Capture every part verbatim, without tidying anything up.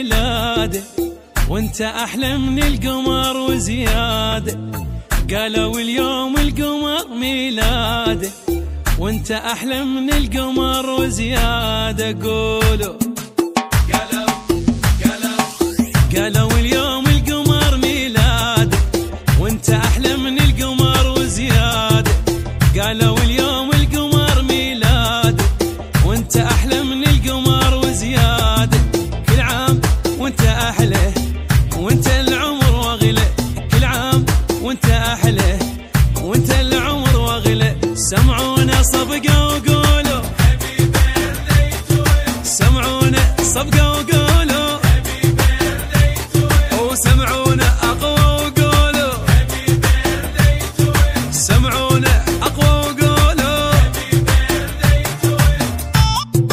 ميلاده وانت احلى من القمر وزياده. قالوا اليوم القمر ميلاده وانت احلى من القمر وزياده. قولوا قالوا قالوا قالوا اليوم القمر ميلاده وانت احلى من القمر وزياده. قالوا اليوم القمر ميلاده وانت احلى من القمر وزياده. كل عام وانت احلى وانت العمر واغلى. كل عام وانت احلى وانت العمر واغلى. سمعونا صفقة وقولوا هابي بيرثداي تو يو. سمعونا صفقة وقولوا هابي بيرثداي تو يو. وسمعونا اقوى وقولوا هابي بيرثداي تو يو. سمعونا اقوى وقولوا هابي بيرثداي تو يو.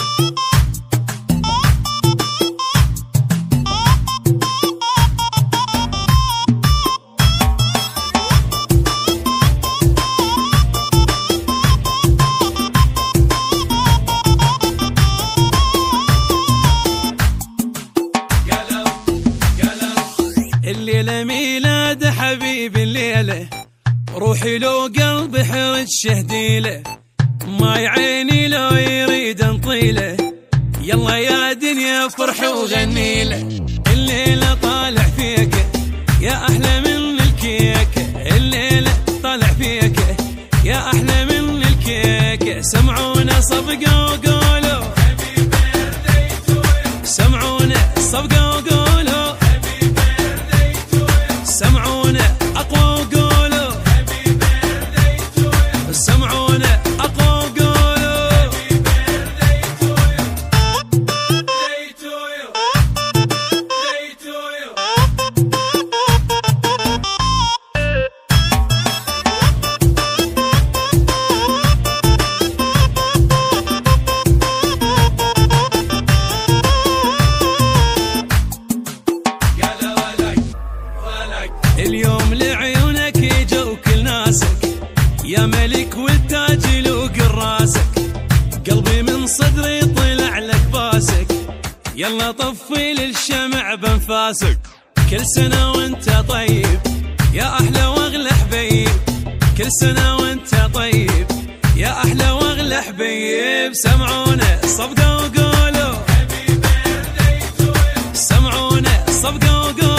الليلة ميلاد حبيبي الليلة روحي لو قلب حرج شهديله. ما يعيني لو يريد انطيله. يلا يا دنيا فرح وغنيله. الليلة طالع فيك يا احلى من الكيك. الليلة طالع فيك يا احلى من الكيك. سمعونا صفقة وقولوا هابي بيرثداي تو يو. سمعونا صفقة وقولوا سمعونا اقوى وقولوا هابي بيرثداي تو يو. سمعونا اقوى وقولوا هابي بيرثداي تو يو. داي تو يو. اليوم لعيونك يجوا كل ناسك يا ملك والتاج يلوق راسك. قلبي من صدري طلع لك باسك. يلا طفي للشمع بانفاسك. كل سنة وانت طيب يا احلى واغلى حبيب. كل سنة وانت طيب يا احلى واغلى حبيب. سمعونا صفقة وقولوا هابي بيرثداي تو يو. سمعونا صفقة وقولوا